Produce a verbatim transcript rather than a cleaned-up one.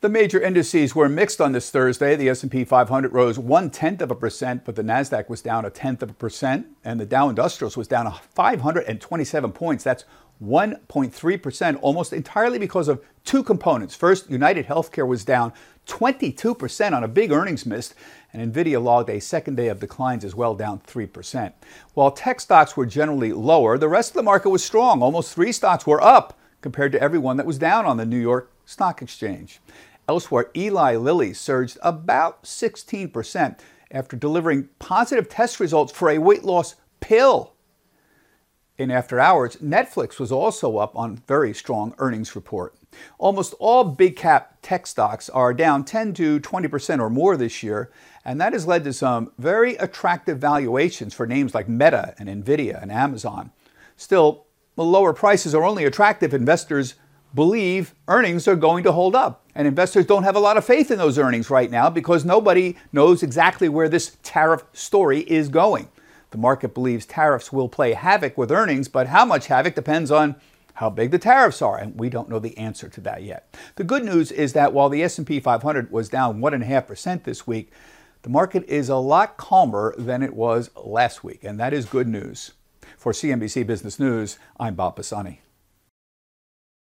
The major indices were mixed on this Thursday. The S and P five hundred rose one-tenth of a percent, but the Nasdaq was down a tenth of a percent, and the Dow Industrials was down five hundred twenty-seven points. That's one point three percent, almost entirely because of two components. First, United Healthcare was down twenty-two percent on a big earnings miss, and Nvidia logged a second day of declines as well, down three percent. While tech stocks were generally lower, the rest of the market was strong. Almost three stocks were up compared to everyone that was down on the New York Stock Exchange. Elsewhere, Eli Lilly surged about sixteen percent after delivering positive test results for a weight loss pill. In after hours, Netflix was also up on very strong earnings report. Almost all big cap tech stocks are down ten to twenty percent or more this year, and that has led to some very attractive valuations for names like Meta and Nvidia and Amazon. Still, the lower prices are only attractive if investors believe earnings are going to hold up. And investors don't have a lot of faith in those earnings right now because nobody knows exactly where this tariff story is going. The market believes tariffs will play havoc with earnings, but how much havoc depends on how big the tariffs are, and we don't know the answer to that yet. The good news is that while the S and P five hundred was down one point five percent this week, the market is a lot calmer than it was last week, and that is good news. For C N B C Business News, I'm Bob Pisani.